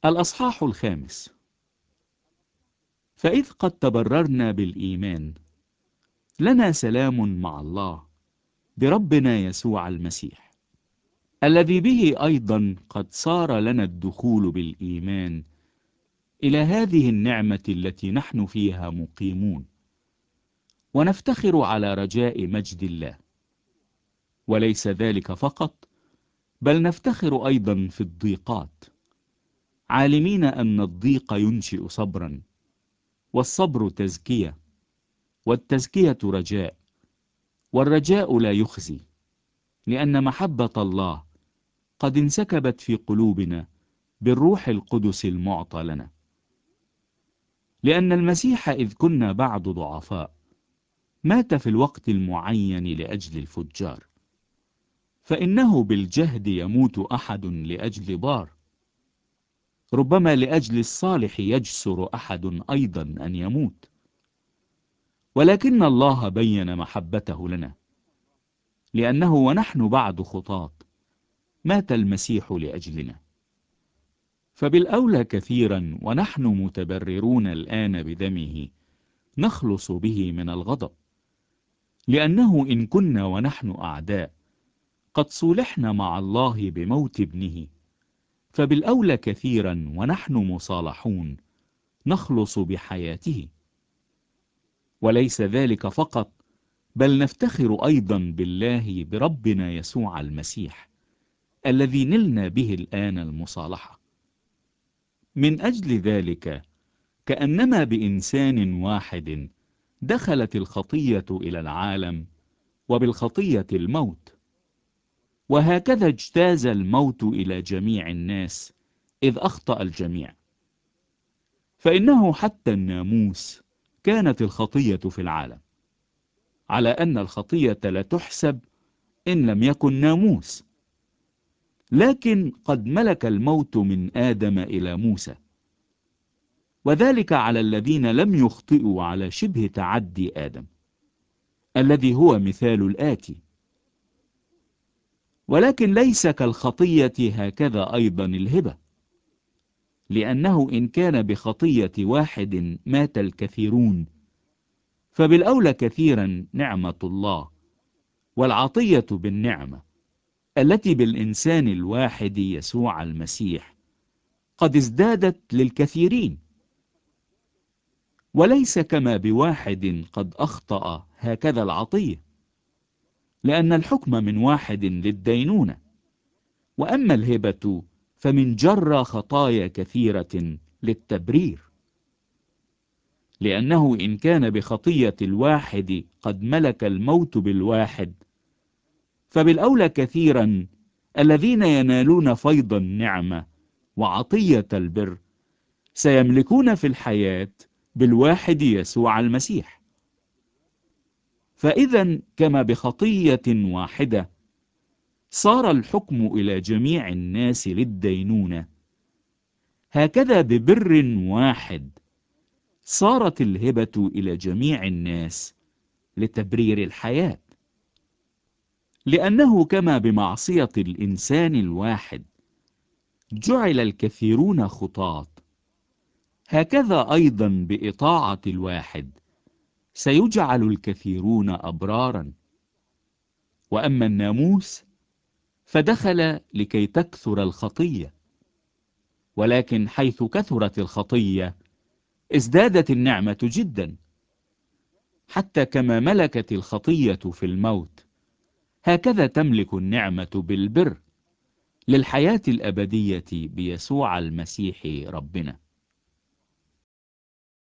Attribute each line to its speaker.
Speaker 1: الأصحاح 5. فإذ قد تبررنا بالإيمان لنا سلام مع الله بربنا يسوع المسيح، الذي به أيضا قد صار لنا الدخول بالإيمان إلى هذه النعمة التي نحن فيها مقيمون، ونفتخر على رجاء مجد الله. وليس ذلك فقط، بل نفتخر أيضا في الضيقات، عالمين أن الضيق ينشئ صبرا، والصبر تزكية، والتزكية رجاء، والرجاء لا يخزي، لأن محبة الله قد انسكبت في قلوبنا بالروح القدس المعطى لنا. لأن المسيح إذ كنا بعد ضعفاء مات في الوقت المعين لأجل الفجار، فإنه بالجهد يموت أحد لأجل بار، ربما لأجل الصالح يجسر أحد أيضا أن يموت. ولكن الله بين محبته لنا، لأنه ونحن بعد خطاة مات المسيح لأجلنا. فبالأولى كثيرا ونحن متبررون الآن بدمه نخلص به من الغضب، لأنه إن كنا ونحن أعداء قد صولحنا مع الله بموت ابنه، فبالأولى كثيرا ونحن مصالحون نخلص بحياته. وليس ذلك فقط، بل نفتخر أيضا بالله بربنا يسوع المسيح، الذي نلنا به الآن المصالحة. من أجل ذلك كأنما بإنسان واحد دخلت الخطية إلى العالم، وبالخطية الموت، وهكذا اجتاز الموت إلى جميع الناس إذ أخطأ الجميع. فإنه حتى الناموس كانت الخطية في العالم، على أن الخطية لا تحسب إن لم يكن ناموس، لكن قد ملك الموت من آدم إلى موسى، وذلك على الذين لم يخطئوا على شبه تعدي آدم، الذي هو مثال الآتي. ولكن ليس كالخطية هكذا أيضا الهبة، لأنه إن كان بخطية واحد مات الكثيرون، فبالأولى كثيرا نعمة الله والعطية بالنعمة التي بالإنسان الواحد يسوع المسيح قد ازدادت للكثيرين. وليس كما بواحد قد أخطأ هكذا العطية، لأن الحكم من واحد للدينونة، وأما الهبة فمن جرى خطايا كثيرة للتبرير. لأنه إن كان بخطية الواحد قد ملك الموت بالواحد، فبالأولى كثيرا الذين ينالون فيض النعمة وعطية البر سيملكون في الحياة بالواحد يسوع المسيح. فإذا كما بخطية واحدة صار الحكم إلى جميع الناس للدينونة، هكذا ببر واحد صارت الهبة إلى جميع الناس لتبرير الحياة. لأنه كما بمعصية الإنسان الواحد جعل الكثيرون خطاة، هكذا أيضا بإطاعة الواحد سيجعل الكثيرون أبرارا. وأما الناموس فدخل لكي تكثر الخطية، ولكن حيث كثرت الخطية ازدادت النعمة جدا، حتى كما ملكت الخطية في الموت هكذا تملك النعمة بالبر للحياة الأبدية بيسوع المسيح ربنا.